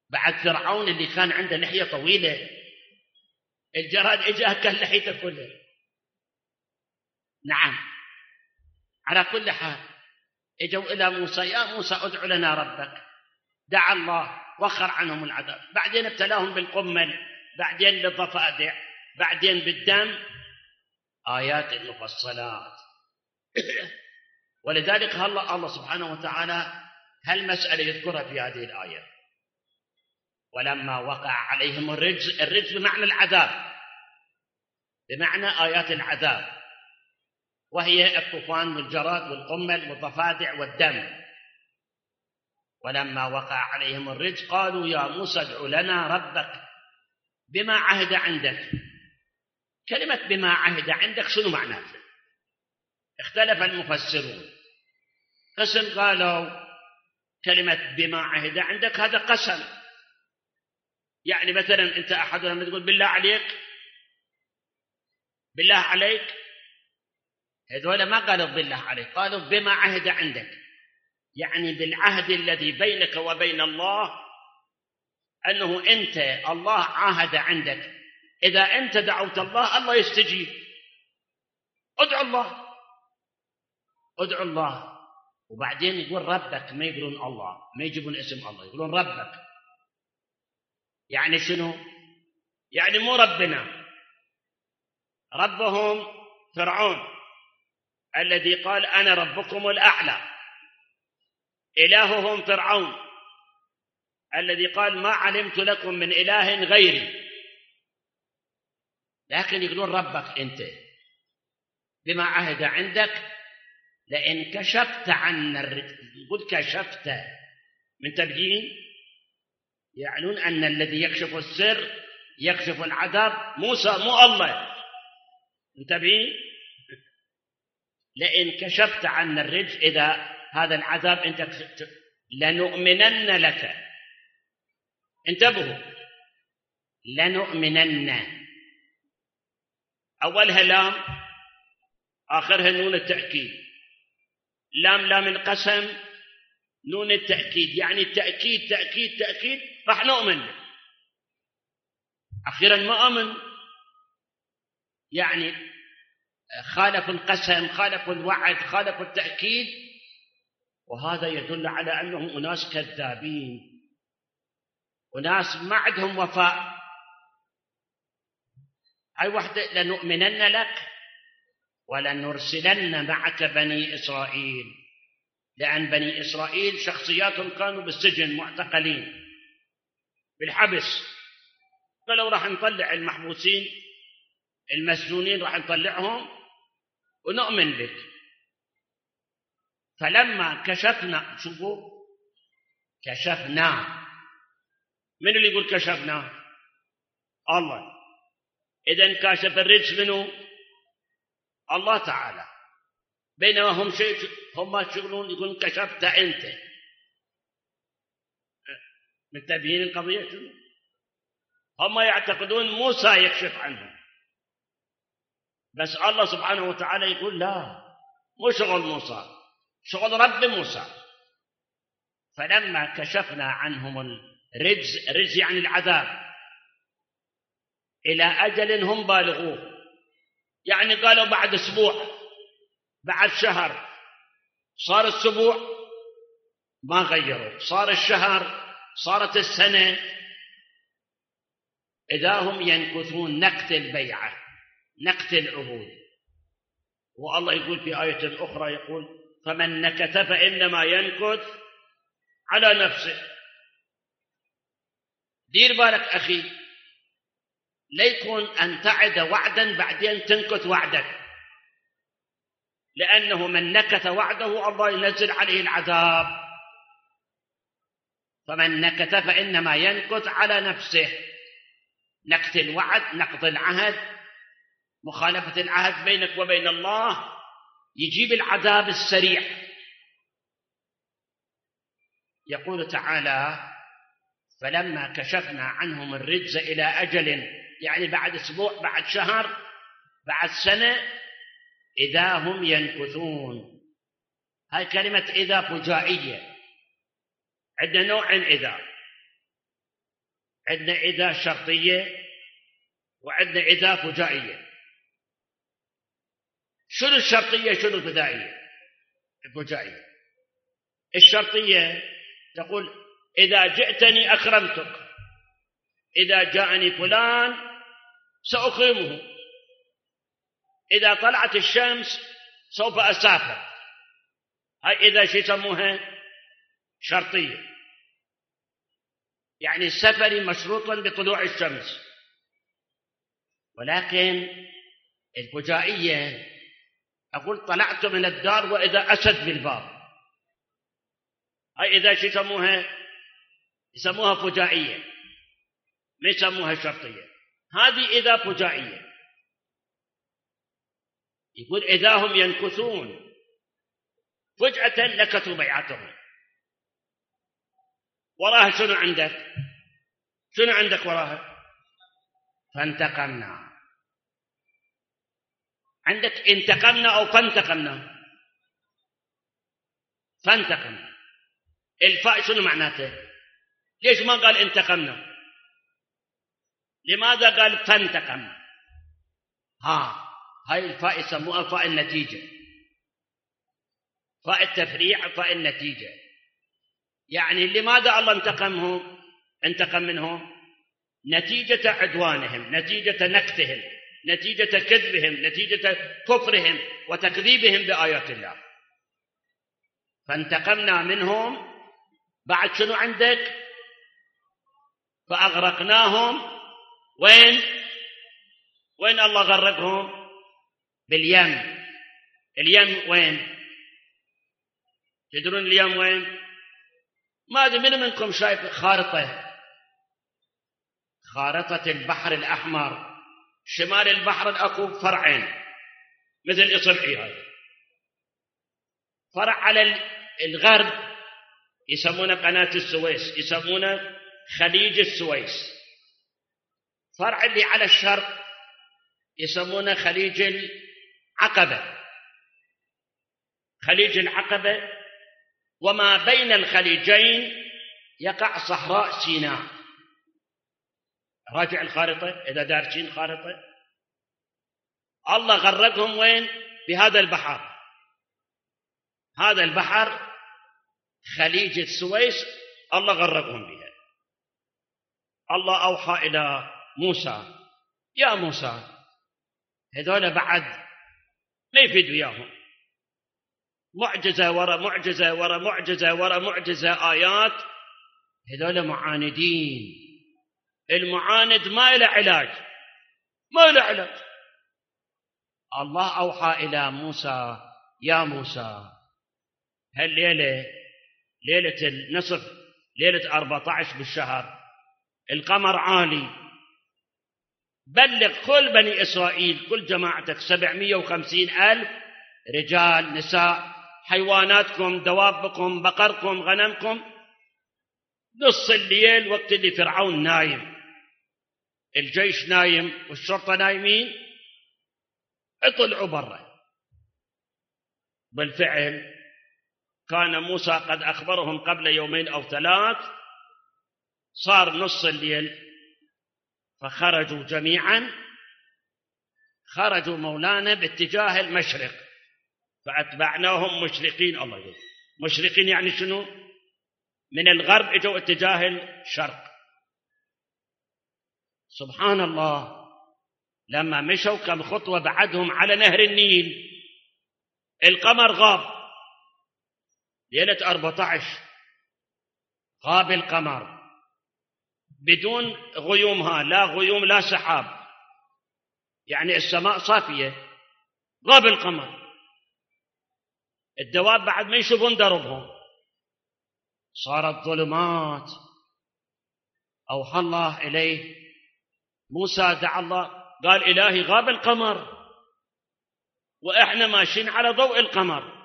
بعد فرعون اللي كان عنده لحية طويلة، الجراد إجاه كل لحيته كلها. نعم. على كل حال اجوا إلى موسى: يا موسى ادع لنا ربك. دعا الله وخر عنهم العذاب، بعدين ابتلاهم بالقمل، بعدين بالضفادع، بعدين بالدم، آيات مفصلات. ولذلك الله سبحانه وتعالى هالمسألة يذكرها في هذه الآية: ولما وقع عليهم الرجز بمعنى العذاب، بمعنى آيات العذاب، وهي الطوفان والجراد والقمل والضفادع والدم. ولما وقع عليهم الرجز قالوا يا موسى ادع لنا ربك بما عهد عندك. كلمة بما عهد عندك شنو معناها؟ اختلف المفسرون. قسم قالوا كلمة بما عهد عندك هذا قسم، يعني مثلا أنت أحدنا لما تقول بالله عليك، بالله عليك، هذول ما قالوا بالله عليك، قالوا بما عهد عندك، يعني بالعهد الذي بينك وبين الله، أنه أنت الله عاهد عندك إذا أنت دعوت الله يستجيب. ادعو الله، ادعو الله. وبعدين يقول ربك، ما يقولون الله، ما يجيبون اسم الله، يقولون ربك. يعني شنو؟ يعني مو ربنا، ربهم فرعون الذي قال أنا ربكم الأعلى، إلههم فرعون الذي قال ما علمت لكم من إله غيري. لكن يقولون ربك أنت بما عهد عندك، لئن كشفت عنا يقول كشفت من تبيين، يعنون أن الذي يكشف السر يكشف العذاب موسى مو الله. انتبهين، لئن كشفت عنا الرجز، إذا هذا العذاب أنت لنؤمنن لك. انتبهوا، لنؤمنن، أولها لام آخرها نون التأكيد، لام القسم، نون التأكيد، يعني التأكيد تأكيد تأكيد، راح نؤمن لك. أخيرا ما أمن، يعني خالف القسم، خالف الوعد، خالف التأكيد، وهذا يدل على أنهم أناس كذابين، أناس ما عندهم وفاء. هاي وحدة: لنؤمنن لك ولنرسلن معك بني إسرائيل، لأن بني إسرائيل شخصياتهم كانوا بالسجن معتقلين بالحبس، قالوا راح نطلع المحبوسين المسجونين، راح نطلعهم ونؤمن بك. فلما كشفنا، شوفوا كشفنا، من اللي يقول كشفنا؟ الله. إذن كاشف الرجس منه الله تعالى، بينما هم يشغلون يقولون كشفت أنت. منتبهين القضية شنو؟ هم يعتقدون موسى يكشف عنهم، بس الله سبحانه وتعالى يقول لا، مو شغل موسى، شغل رب موسى. فلما كشفنا عنهم الرجز يعني العذاب إلى أجل هم بالغوه، يعني قالوا بعد أسبوع، بعد شهر، صار الأسبوع ما غيروا، صار الشهر، صارت السنة، إذا هم ينكثون نقت البيعة، نقت العهود. والله يقول في آية أخرى، يقول فمن نكث فإنما ينكث على نفسه. دير بالك أخي، ليكن أن تعد وعدا بعدين تنكث وعدك، لأنه من نكث وعده الله ينزل عليه العذاب. فمن نكث فإنما ينكث على نفسه، نكث الوعد، نقض العهد، مخالفة العهد بينك وبين الله، يجيب العذاب السريع. يقول تعالى فلما كشفنا عنهم الرجز إلى أجل، يعني بعد أسبوع، بعد شهر، بعد سنة، إذا هم ينكثون. هاي كلمة إذا فجائية، عندنا نوع إذا. عندنا إذا شرطية وعندنا إذا فجائية. شنو الشرطية شنو الفجائية؟ الشرطية تقول إذا جئتني أكرمتك، إذا جاءني فلان سأكرمه، إذا طلعت الشمس سوف أسافر. هاي إذا شو يسموها؟ شرطية، يعني السفر مشروط بطلوع الشمس. ولكن الفجائية أقول طلعت من الدار وإذا أسد بالباب، هاي إذا شو يسموها فجائية، ما يسموها شرطية. هذه إذا فجائية. يقول إذا هم ينكثون فجأة لكثوا بيعتهم. وراها شنو عندك وراها؟ فانتقمنا. عندك انتقمنا أو فانتقمنا. الفاء شنو معناته؟ ليش ما قال انتقمنا؟ لماذا قال فانتقمنا؟ هاي الفاء يسموها فاء النتيجة، فاء التفريع، فاء النتيجة. يعني لماذا الله انتقم منهم؟ نتيجة عدوانهم، نتيجة نكثهم، نتيجة كذبهم، نتيجة كفرهم وتكذيبهم بآيات الله. فانتقمنا منهم. بعد شنو عندك؟ فأغرقناهم. وين الله غرقهم؟ باليم. اليم وين؟ تدرون اليم وين؟ ما أدري من منكم شايف خارطة البحر الأحمر؟ شمال البحر الأكو فرعين مثل إصبعي هذا. فرع على الغرب يسمونه قناة السويس، يسمونه خليج السويس. فرع اللي على الشرق يسمونه خليج العقبة. وما بين الخليجين يقع صحراء سيناء. راجع الخارطة إذا دارسين خارطة. الله غرقهم وين؟ بهذا البحر. هذا البحر خليج السويس الله غرقهم بها. الله أوحى إلى موسى: يا موسى هذول بعد ما يفيدوا إياهم، معجزة ورا معجزة ورا معجزة ورا معجزة، آيات. هذول معاندين. المعاند ما له علاج. الله أوحى إلى موسى: يا موسى هالليلة ليلة النصف، ليلة 14 بالشهر، القمر عالي، بلغ كل بني إسرائيل، كل جماعتك 750,000 رجال نساء، حيواناتكم، دوابكم، بقركم، غنمكم، نص الليل وقت اللي فرعون نايم، الجيش نايم والشرطة نايمين، اطلعوا برا. بالفعل كان موسى قد أخبرهم قبل 2 أو 3. صار نص الليل فخرجوا جميعا، خرجوا مولانا باتجاه المشرق، فأتبعناهم مشرقين. الله يقول مشرقين يعني شنو؟ من الغرب اجوا اتجاه الشرق. سبحان الله، لما مشوا كم خطوة بعدهم على نهر النيل، القمر غاب. ليلة 14 غاب القمر بدون غيومها، لا غيوم لا سحاب، يعني السماء صافية، غاب القمر. الدواب بعد ما يشوفون دربهم، صارت ظلمات. أوحى الله إليه موسى، دعا الله قال: إلهي غاب القمر وإحنا ماشيين على ضوء القمر،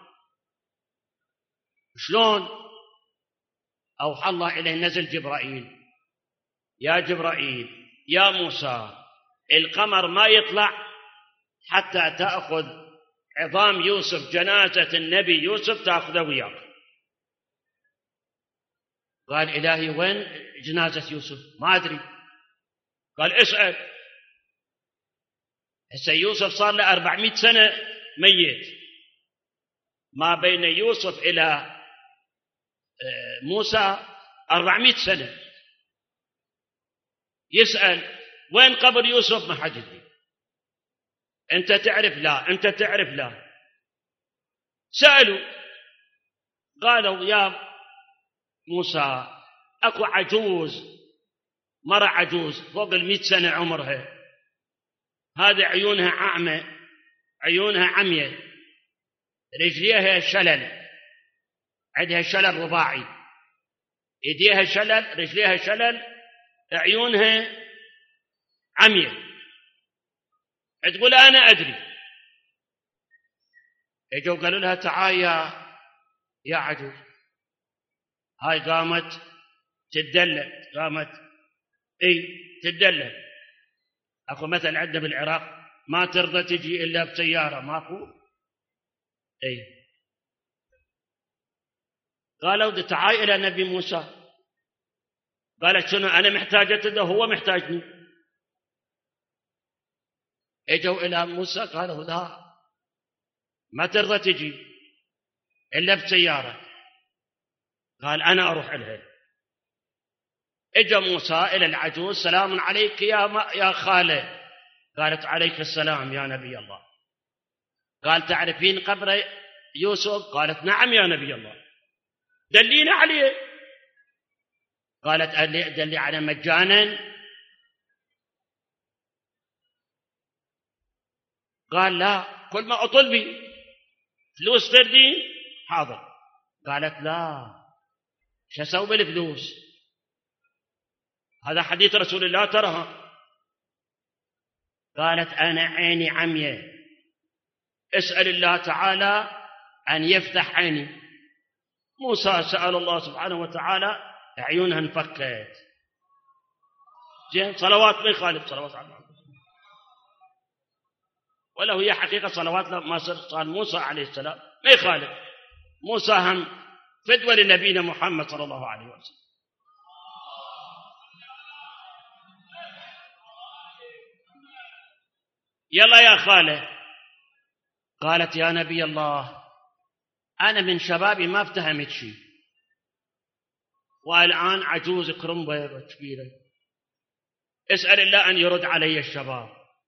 شلون؟ أوحى الله إليه نزل جبرائيل: يا جبرائيل يا موسى القمر ما يطلع حتى تأخذ عظام يوسف، جنازة النبي يوسف تأخذه وياك. قال: إلهي وين جنازة يوسف؟ ما أدري. قال اسأل. هسه يوسف صار له 400 سنة ميت، ما بين يوسف إلى موسى 400 سنة. يسأل وين قبر يوسف؟ ما حد يدري. أنت تعرف؟ لا. أنت تعرف؟ لا. سألوا قالوا يا موسى أكو عجوز، مرة عجوز فوق 100 سنة عمرها، هذه عيونها أعمى، عيونها عمية، رجليها شلل، عندها شلل رباعي، ايديها شلل، رجليها شلل، عيونها عمية. تقول أنا أدري. اجوا قالوا لها تعال يا عجوز. هاي قامت تدلل، قامت تدلل. اكو مثل عندنا بالعراق، ما ترضى تجي الا بسياره، ماكو. قالوا تعال الى نبي موسى. قالت شنو؟ انا محتاجته، هو محتاجني. اجوا الى موسى قالوا لا، ما ترضى تجي الا بسياره. قال انا اروح لها. اجا موسى الى العجوز، سلام عليك يا خاله. قالت عليك السلام يا نبي الله. قال تعرفين قبر يوسف؟ قالت نعم يا نبي الله. دلينا عليه. قالت دلي على مجانا. قال لا، كل ما أطلبي فلوس تردين حاضر. قالت لا، شو أسوي بالفلوس؟ هذا حديث رسول الله ترها. قالت أنا عيني عمية، اسأل الله تعالى أن يفتح عيني. موسى سأل الله سبحانه وتعالى، عيونها انفكت. صلوات ما يخالف صلوات على محمد، ولا هي حقيقة صلوات ما صار موسى عليه السلام ما يخالف. موسى هم فدوى لنبينا محمد صلى الله عليه وسلم. يلا يا خالة. قالت يا نبي الله أنا من شبابي ما افتهمت شيء، والآن عجوز كرمبة كبيرة، اسأل الله أن يرد علي الشباب.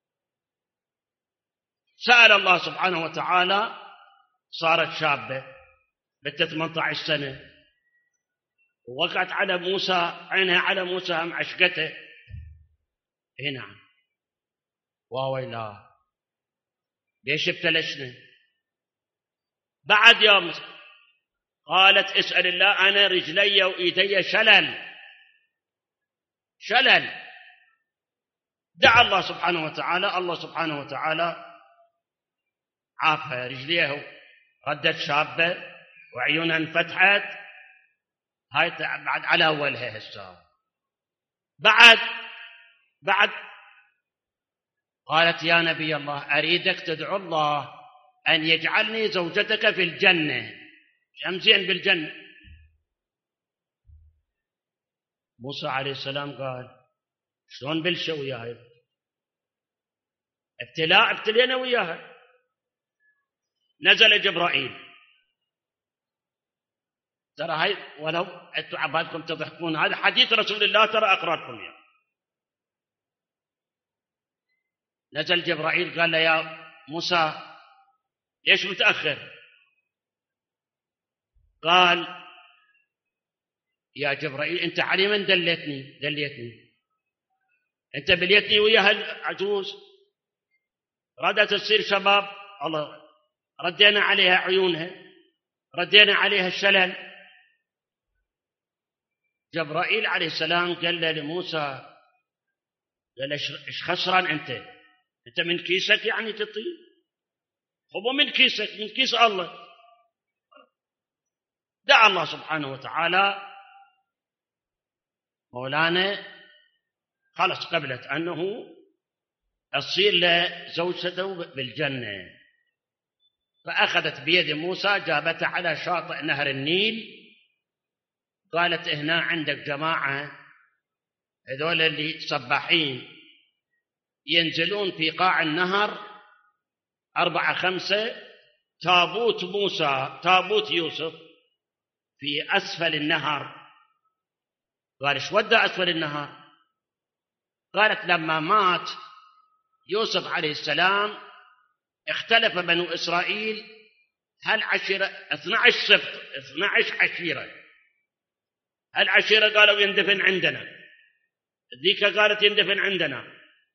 سأل الله سبحانه وتعالى، صارت شابة بنت 18 سنة، ووقعت على موسى، عينها على موسى هم عشقته. نعم. واويلا ليش ابتلشنا بعد يوم؟ قالت اسأل الله، أنا رجلي وإيدي شلل. دعا الله سبحانه وتعالى، الله سبحانه وتعالى عافها، رجليه ردت شابة وعيونها انفتحت. هاي بعد على أولها هسه. بعد قالت يا نبي الله أريدك تدعو الله أن يجعلني زوجتك في الجنة، شمسين بالجنة. موسى عليه السلام قال شلون بلشة وياها؟ ابتلينا وياها. نزل جبرائيل. ترى هاي ولو أنتم عبالكم تضحكون، هذا حديث رسول الله، ترى أقرأ لكم يعني. نزل جبرائيل قال له يا موسى ليش متأخر؟ قال يا جبرائيل أنت علي من دليتني أنت بليتني وياها العجوز، ردت تصير شباب، الله ردينا عليها عيونها، ردينا عليها الشلل. جبرائيل عليه السلام قال له لموسى، قال ايش خسران انت من كيسك يعني تطير؟ خبو من كيسك، من كيس الله. دعا الله سبحانه وتعالى، مولانا خلص قبلت أنه تصير له زوجته بالجنة. فأخذت بيد موسى جابته على شاطئ نهر النيل، قالت هنا عندك جماعة هذول اللي سباحين ينزلون في قاع النهر 4-5 تابوت موسى تابوت يوسف في أسفل النهر. قال ايش ودى أسفل النهر؟ قالت لما مات يوسف عليه السلام اختلف بنو إسرائيل هل عشيرة 12 سبط 12 عشيرة، هل عشيرة قالوا يندفن عندنا، ذيك قالت يندفن عندنا،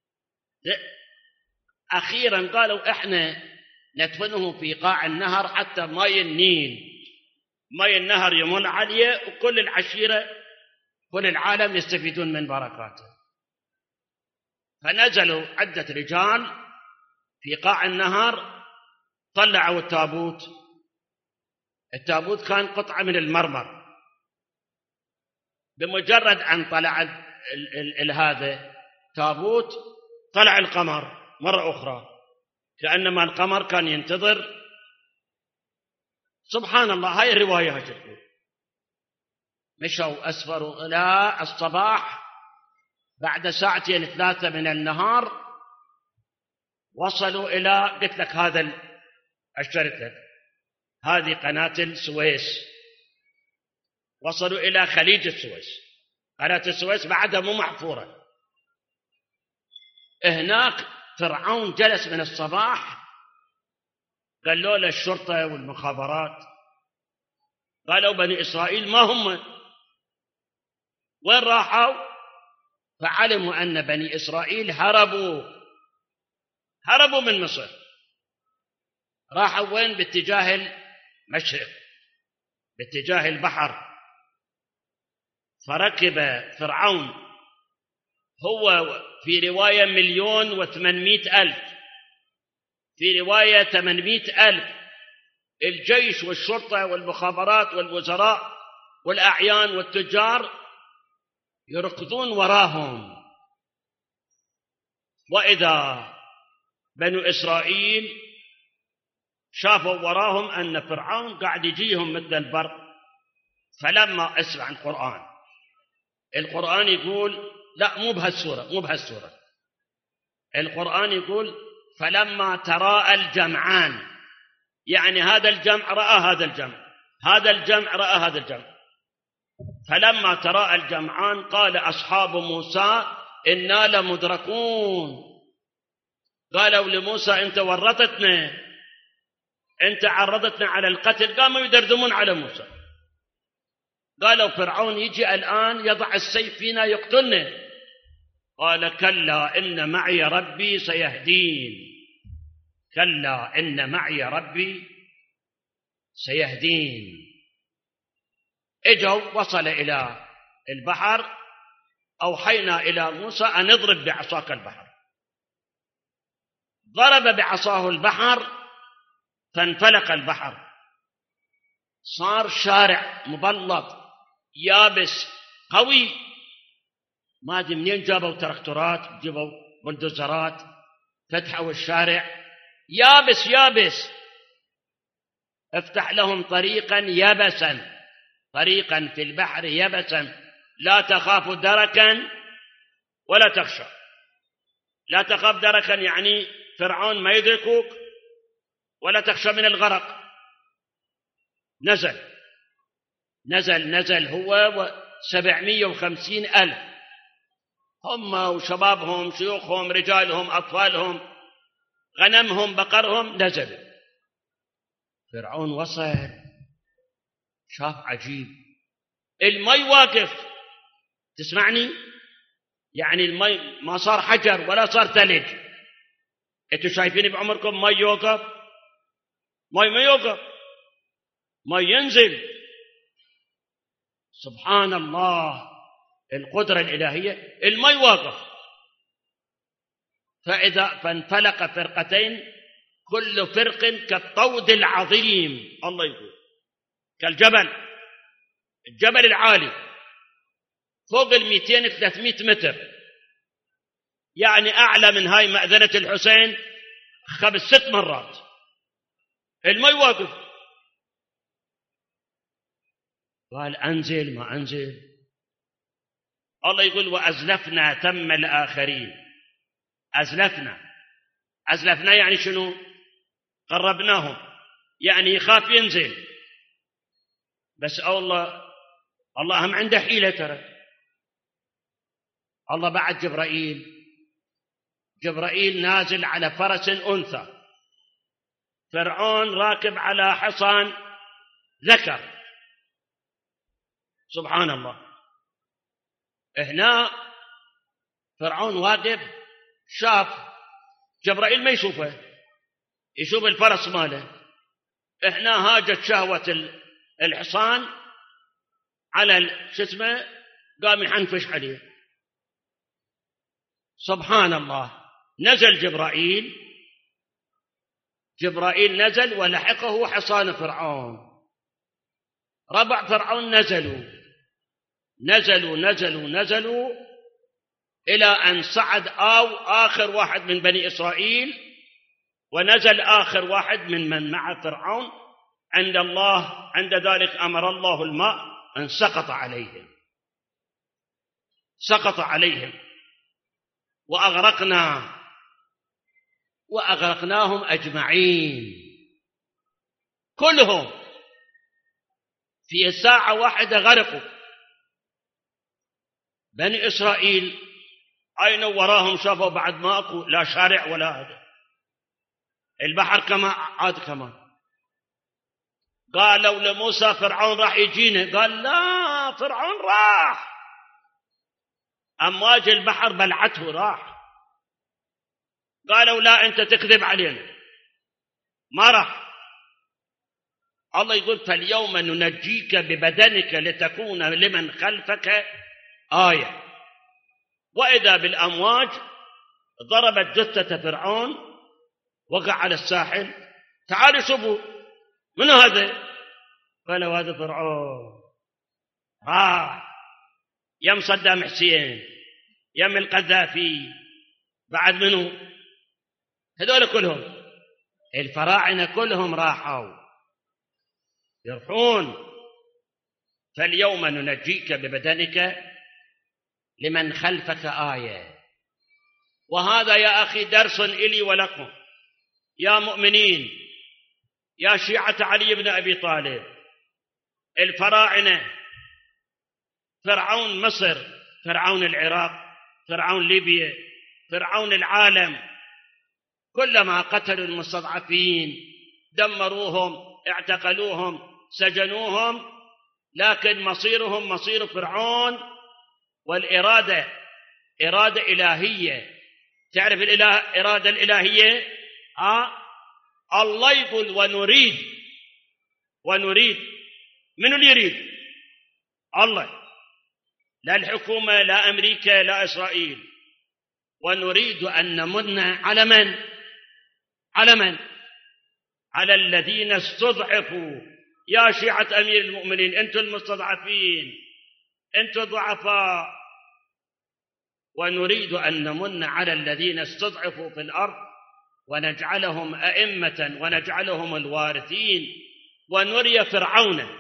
أخيرا قالوا إحنا ندفنه في قاع النهر حتى ماء النيل ماء النهر يمر عليه وكل العشيرة كل العالم يستفيدون من بركاته. فنزلوا عدة رجال في قاع النهر طلعوا التابوت. التابوت كان قطعة من المرمر. بمجرد أن طلع هذا تابوت طلع القمر مرة أخرى كأنما القمر كان ينتظر. سبحان الله، هاي الرواية هتقول مشوا أسفروا إلى الصباح. بعد 2-3 من النهار وصلوا إلى قلت لك هذا أشرت لك هذه قناة السويس. وصلوا إلى خليج السويس. قناة السويس بعدها مو محفورة. هناك فرعون جلس من الصباح. قالوا له الشرطة والمخابرات قالوا بني إسرائيل ما هم وين راحوا؟ فعلموا أن بني إسرائيل هربوا من مصر. راحوا وين؟ باتجاه المشرق باتجاه البحر. فركب فرعون هو في رواية 1,800,000 في رواية 800,000 الجيش والشرطة والمخابرات والوزراء والأعيان والتجار يركضون وراهم. وإذا بنو إسرائيل شافوا وراهم أن فرعون قاعد يجيهم مثل البرق. فلما اسمع القرآن يقول لا مو بهالسورة القرآن يقول فلما تراءى الجمعان، يعني هذا الجمع رأى هذا الجمع، هذا الجمع رأى هذا الجمع. فلما تراءى الجمعان قال أصحاب موسى إنا لمدركون. قالوا لموسى أنت ورطتنا، أنت عرضتنا على القتل. قاموا يدردمون على موسى. قالوا فرعون يجي الآن يضع السيف فينا يقتلنا. قال كلا إن معي ربي سيهدين. كلا إن معي ربي سيهدين. اجوا وصل إلى البحر. أوحينا إلى موسى أن اضرب بعصاك البحر. ضرب بعصاه البحر فانفلق البحر. صار شارع مبلط يابس قوي. ما ادري منين جابوا تراكتورات جابوا بلدوزرات فتحوا الشارع يابس. افتح لهم طريقا يبسا، طريقا في البحر يبسا لا تخاف دركا ولا تخشى. لا تخاف دركا يعني فرعون ما يدركوك، ولا تخشى من الغرق. نزل هو 750,000 هم وشبابهم شيوخهم رجالهم أطفالهم غنمهم بقرهم نزلوا. فرعون وصل شاف عجيب المي واقف. تسمعني؟ يعني المي ما صار حجر ولا صار ثلج. انتوا شايفين بعمركم مي يوقف؟ مي ما يوقف، مي ينزل. سبحان الله القدرة الإلهية. المي واقف. فانفلق فرقتين كل فرق كالطود العظيم. الله يقول الجبل العالي فوق 200-300 متر، يعني أعلى من هاي مأذنة الحسين 5-6 مرات. المي واقف. قال أنزل ما أنزل. الله يقول وأزلفنا ثم الآخرين. أزلفنا يعني شنو؟ قربناهم، يعني يخاف ينزل. بس الله هم عنده حيلة ترى. الله بعد جبرائيل نازل على فرس أنثى، فرعون راكب على حصان ذكر. سبحان الله. هنا فرعون واقف، شاف جبرائيل ما يشوفه، يشوف الفرس ماله. هنا هاجت شهوة الحصان على قام يحنفش عليه. سبحان الله. نزل جبرائيل نزل ولحقه حصان فرعون. ربع فرعون نزلوا إلى أن صعد آخر واحد من بني إسرائيل، ونزل آخر واحد من مع فرعون عند الله. عند ذلك أمر الله الماء أن سقط عليهم وأغرقناهم أجمعين كلهم في ساعة واحدة. غرقوا بني إسرائيل. أين وراهم شافوا بعد ما أكو لا شارع ولا هذا، البحر كمان. قالوا لموسى فرعون راح يجينا، قال لا، فرعون راح، أمواج البحر بلعته راح. قالوا لا، أنت تكذب علينا، ما راح. الله يقول فاليوم ننجيك ببدنك لتكون لمن خلفك آية. وإذا بالأمواج ضربت جثة فرعون، وقع على الساحل. تعالوا شوفوا من هذا. قالوا هذا فرعون يم صدام حسين، يم القذافي، بعد منه هذول كلهم الفراعنة كلهم راحوا يروحون. فاليوم ننجيك ببدنك لمن خلفك آية. وهذا يا أخي درس إلي ولكم يا مؤمنين، يا شيعة علي بن أبي طالب. الفراعنة، فرعون مصر، فرعون العراق، فرعون ليبيا، فرعون العالم، كلما قتلوا المستضعفين دمروهم، اعتقلوهم، سجنوهم، لكن مصيرهم مصير فرعون. والإرادة إرادة إلهية. تعرف الإرادة الإلهية؟ الله يقول ونريد. من اللي يريد؟ الله، لا الحكومة، لا أمريكا، لا إسرائيل. ونريد أن نمن على من؟ على الذين استضعفوا. يا شيعة أمير المؤمنين، أنتم المستضعفين، أنتم ضعفاء. ونريد أن نمن على الذين استضعفوا في الأرض ونجعلهم أئمة ونجعلهم الوارثين. ونري فرعون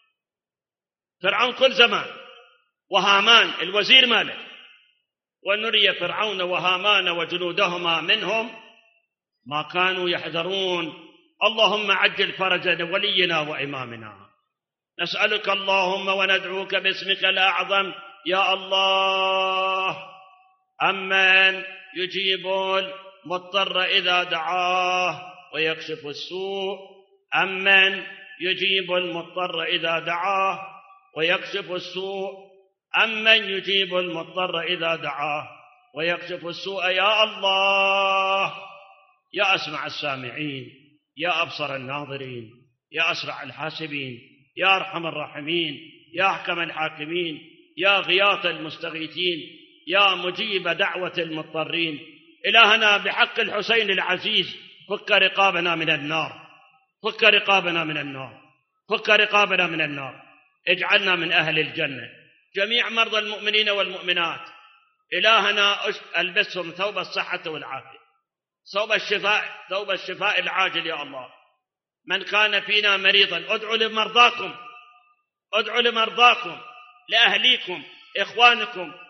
كل زمان، وهامان الوزير ماله. ونري فرعون وهامان وجنودهما منهم ما كانوا يحذرون. اللهم عجل فرج ولينا وإمامنا. نسألك اللهم وندعوك باسمك الأعظم يا الله، أمن يجيب المضطر إذا دعاه ويكشف السوء. أمن يجيب المضطر إذا دعاه ويكشف السوء. أمن يجيب المضطر إذا دعاه ويكشف السوء. يا الله، يا أسمع السامعين، يا أبصر الناظرين، يا أسرع الحاسبين، يا أرحم الراحمين، يا أحكم الحاكمين، يا غياث المستغيثين، يا مجيب دعوة المضطرين. إلهنا بحق الحسين العزيز فك رقابنا من النار، فك رقابنا من النار، فك رقابنا من النار. اجعلنا من أهل الجنة. جميع مرضى المؤمنين والمؤمنات إلهنا ألبسهم ثوب الصحة والعافية، ثوب الشفاء العاجل يا الله. من كان فينا مريضا ادعوا لمرضاكم، لأهليكم، إخوانكم،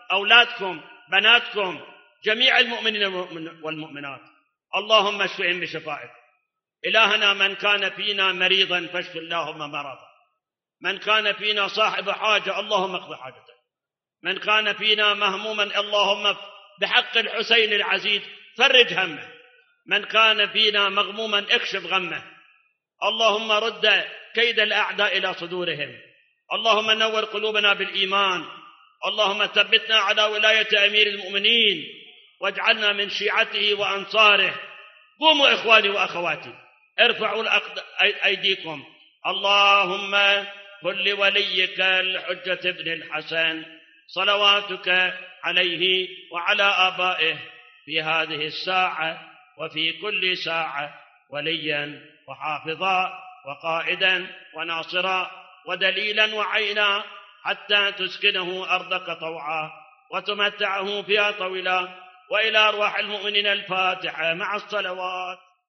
أولادكم، بناتكم، جميع المؤمنين والمؤمنات، اللهم اشفهم بشفائك. إلهنا من كان فينا مريضا فاشف اللهم مرضا، من كان فينا صاحب حاجة اللهم اقض حاجته، من كان فينا مهموما اللهم بحق الحسين العزيز فرج همه، من كان فينا مغموما اكشف غمه، اللهم رد كيد الأعداء إلى صدورهم، اللهم نور قلوبنا بالإيمان، اللهم ثبتنا على ولاية أمير المؤمنين واجعلنا من شيعته وأنصاره. قوموا إخواني وأخواتي، ارفعوا أيديكم. اللهم كن لوليك الحجة ابن الحسن صلواتك عليه وعلى آبائه في هذه الساعة وفي كل ساعة وليا وحافظا وقائدا وناصرا ودليلا وعينا، حتى تسكنه أرضك طوعا وتمتعه فيها طويلا. وإلى أرواح المؤمنين الفاتحة مع الصلوات.